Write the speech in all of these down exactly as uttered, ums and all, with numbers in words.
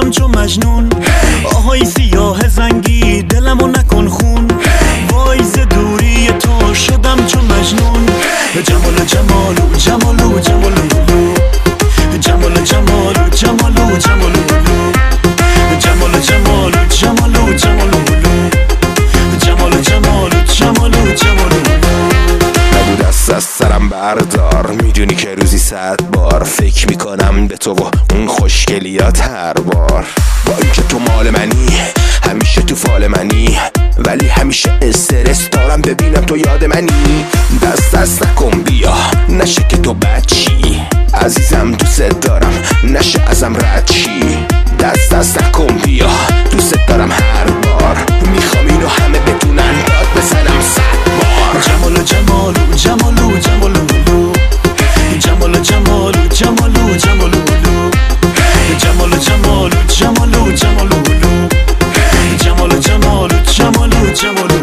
شدم چون مجنون. آهای سیاه زنگی دلمو نکن خون. وای ز دوری تو شدم چون مجنون. جمالو جمالو جمالو جمالو جمالو جمالو جمالو جمالو جمالو جمالو جمالو جمالو جمالو جمالو جمالو جمالو. نگو دست از سرم بردار، میدونی که روزی صد بار فکر میکنم به تو و اون خوشگلیات هر بار. با اینکه تو مال منی، همیشه تو فال منی، ولی همیشه استرس دارم ببینم تو یاد منی. دست دست نکن بیا، نشه که تو بچی. عزیزم دوست دارم، نشه ازم رد چی. دست دست نکن بیا، دوست دارم هر بار. میخوام اینو همه بتونن داد بزنم صد بار. جمالو جمالو جمالو جمالو جمالو جمالو جمالو جمالو جمالو جمالو جمالو جمالو جمالو جمالو جمالو جمالو.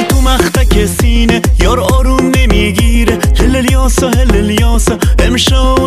یار آروم نمیگیره. هل الیاسا هل الیاسا امشب